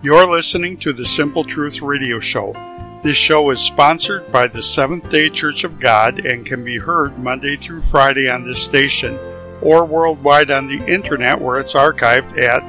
You're listening to the Simple Truth Radio Show. This show is sponsored by the Seventh-day Church of God and can be heard Monday through Friday on this station or worldwide on the internet where it's archived at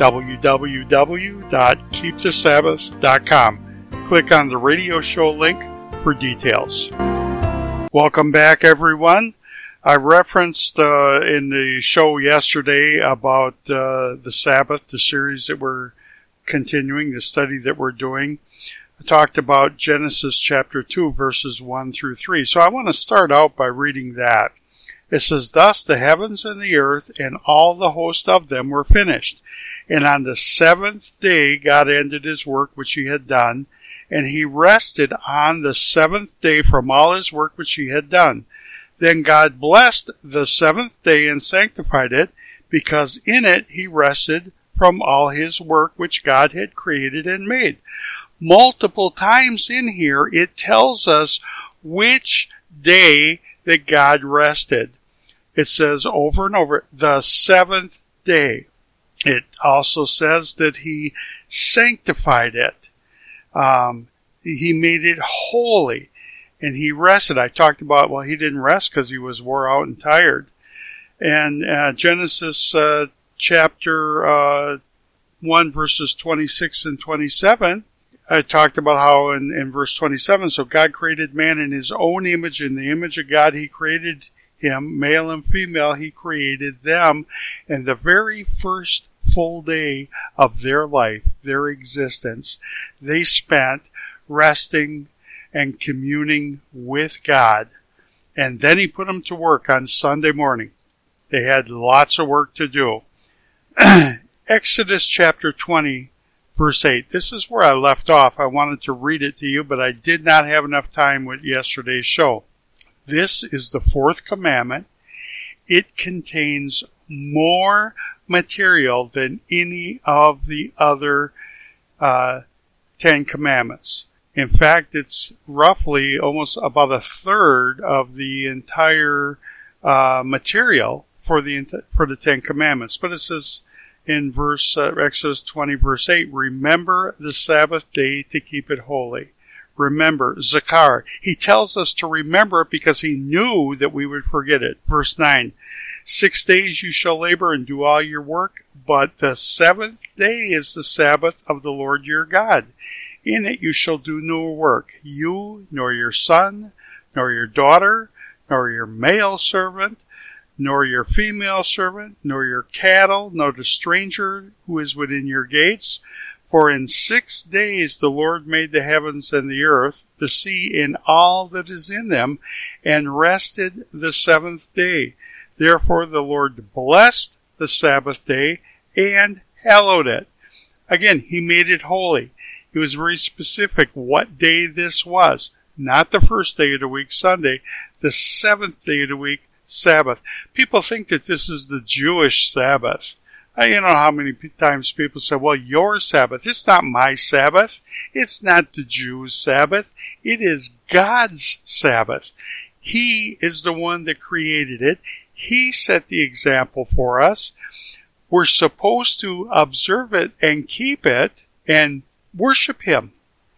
www.keepthesabbath.com. Click on the radio show link for details. Welcome back, everyone. I referenced in the show yesterday about the Sabbath, the series that we're continuing, the study that we're doing. I talked about Genesis chapter 2, verses 1 through 3. So I want to start out by reading that. It says, "Thus the heavens and the earth and all the host of them were finished. And on the seventh day God ended his work which he had done, and he rested on the seventh day from all his work which he had done. Then God blessed the seventh day and sanctified it, because in it he rested from all his work which God had created and made." Multiple times in here, it tells us which day that God rested. It says over and over, the seventh day. It also says that he sanctified it. He made it holy, and he rested. I talked about, well, he didn't rest because he was wore out and tired. And Genesis chapter 1, verses 26 and 27, I talked about how in verse 27, so God created man in his own image. In the image of God he created him, male and female he created them. And the very first full day of their life, their existence, they spent resting and communing with God. And then he put them to work on Sunday morning. They had lots of work to do. Exodus chapter 20, verse 8. This is where I left off. I wanted to read it to you, but I did not have enough time with yesterday's show. This is the fourth commandment. It contains more material than any of the other 10 commandments. In fact, it's roughly almost about a third of the entire material for the 10 commandments. But it says in Exodus 20, verse 8, "Remember the Sabbath day to keep it holy." Remember, Zakar. He tells us to remember it because he knew that we would forget it. Verse 9, 6 days you shall labor and do all your work, but the seventh day is the Sabbath of the Lord your God. In it you shall do no work, you, nor your son, nor your daughter, nor your male servant, nor your female servant, nor your cattle, nor the stranger who is within your gates. For in 6 days the Lord made the heavens and the earth, the sea and all that is in them, and rested the seventh day. Therefore the Lord blessed the Sabbath day and hallowed it. Again, he made it holy. He was very specific what day this was. Not the first day of the week, Sunday, the seventh day of the week, Sabbath. People think that this is the Jewish Sabbath. You know how many times people say, well, your Sabbath. It's not my Sabbath. It's not the Jews' Sabbath. It is God's Sabbath. He is the one that created it. He set the example for us. We're supposed to observe it and keep it and worship him.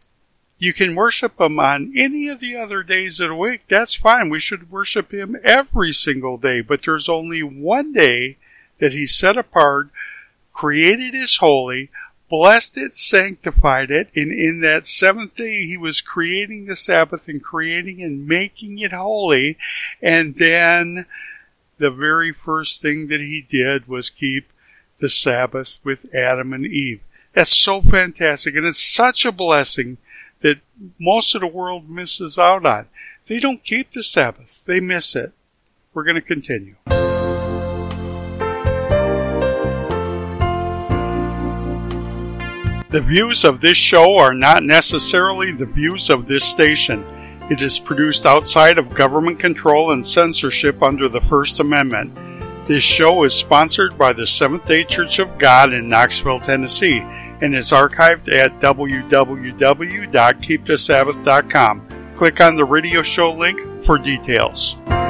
You can worship him on any of the other days of the week. That's fine. We should worship him every single day. But there's only one day that he set apart, created as holy, blessed it, sanctified it, and in that seventh day he was creating the Sabbath and creating and making it holy. And then the very first thing that he did was keep the Sabbath with Adam and Eve. That's so fantastic, and it's such a blessing that most of the world misses out on. They don't keep the Sabbath. They miss it. We're going to continue. The views of this show are not necessarily the views of this station. It is produced outside of government control and censorship under the First Amendment. This show is sponsored by the Seventh-day Church of God in Knoxville, Tennessee, and is archived at www.keepthesabbath.com. Click on the radio show link for details.